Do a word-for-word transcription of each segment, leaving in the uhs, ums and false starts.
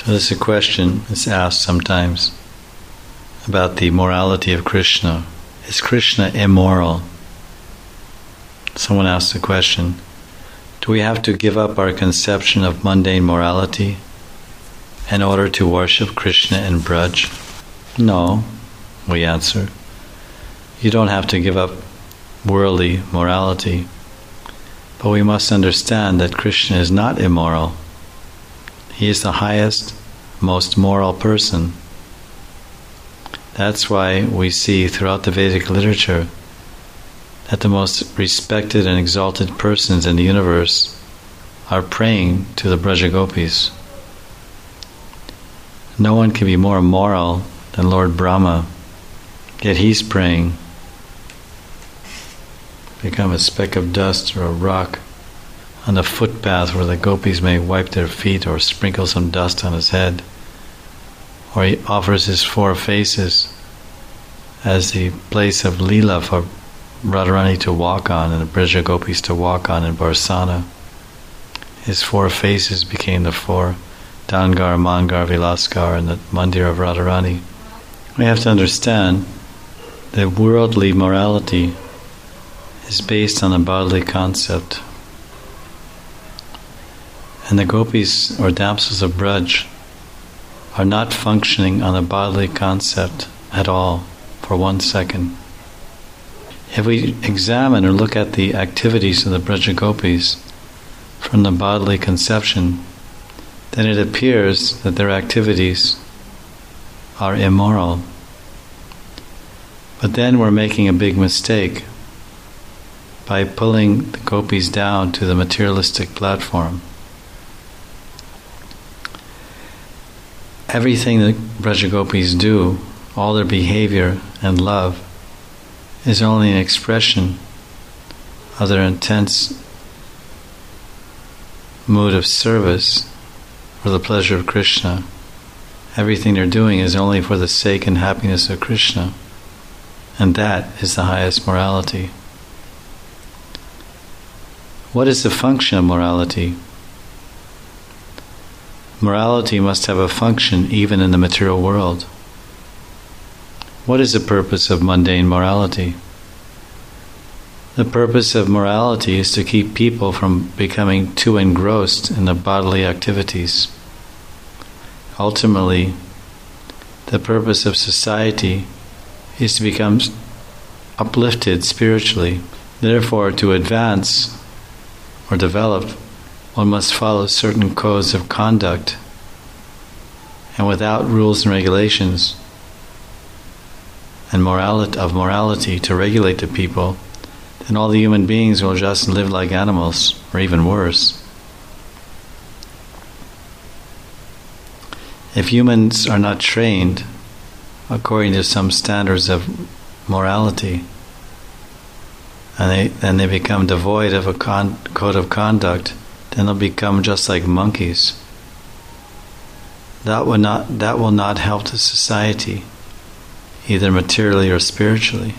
So there's a question that's asked sometimes about the morality of Krishna. Is Krishna immoral? Someone asked the question, do we have to give up our conception of mundane morality in order to worship Krishna in Braj? No, we answer. You don't have to give up worldly morality, but we must understand that Krishna is not immoral. He is the highest, most moral person. That's why we see throughout the Vedic literature that the most respected and exalted persons in the universe are praying to the Brajagopis. No one can be more moral than Lord Brahma, yet he's praying. Become a speck of dust or a rock on the footpath where the gopis may wipe their feet or sprinkle some dust on his head. Or he offers his four faces as the place of Leela for Radharani to walk on and the Brajagopis to walk on in Barsana. His four faces became the four Dangar, Mangar, Vilaskar and the Mandir of Radharani. We have to understand that worldly morality is based on a bodily concept. And the gopis or damsels of Braj are not functioning on a bodily concept at all for one second. If we examine or look at the activities of the Brajagopis from the bodily conception, then it appears that their activities are immoral. But then we're making a big mistake by pulling the gopis down to the materialistic platform. Everything that Brajagopis do, all their behavior and love, is only an expression of their intense mood of service for the pleasure of Krishna. Everything they're doing is only for the sake and happiness of Krishna, and that is the highest morality. What is the function of morality? Morality must have a function even in the material world. What is the purpose of mundane morality? The purpose of morality is to keep people from becoming too engrossed in the bodily activities. Ultimately, the purpose of society is to become uplifted spiritually. Therefore, to advance or develop, one must follow certain codes of conduct. And without rules and regulations and morality, of morality to regulate the people, then all the human beings will just live like animals, or even worse. If humans are not trained according to some standards of morality, and they, then they become devoid of a con- code of conduct, then they'll become just like monkeys. That will not that will not help the society, either materially or spiritually.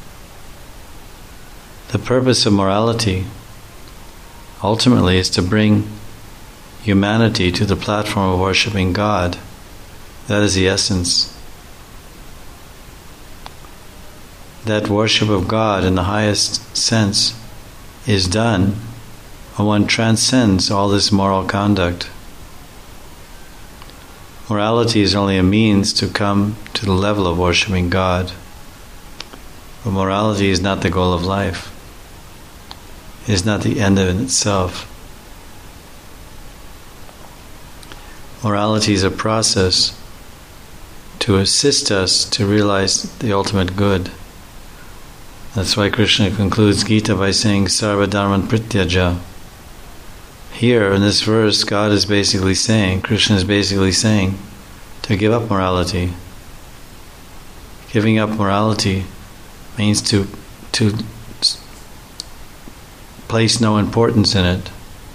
The purpose of morality ultimately is to bring humanity to the platform of worshiping God. That is the essence. That worship of God in the highest sense is done when one transcends all this moral conduct. Morality is only a means to come to the level of worshiping God. But morality is not the goal of life. It is not the end in itself. Morality is a process to assist us to realize the ultimate good. That's why Krishna concludes Gita by saying Sarva Dharman Prityaja. Here in this verse, God is basically saying, Krishna is basically saying, to give up morality. Giving up morality means to to place no importance in it.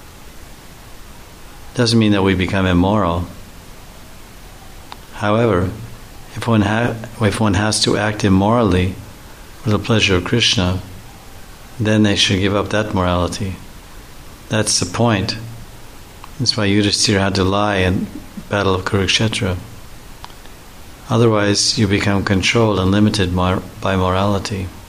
Doesn't mean that we become immoral. However, if one ha- if one has to act immorally for the pleasure of Krishna, then they should give up that morality. That's the point. That's why Yudhisthira had to lie and Battle of Kurukshetra. Otherwise, you become controlled and limited by morality.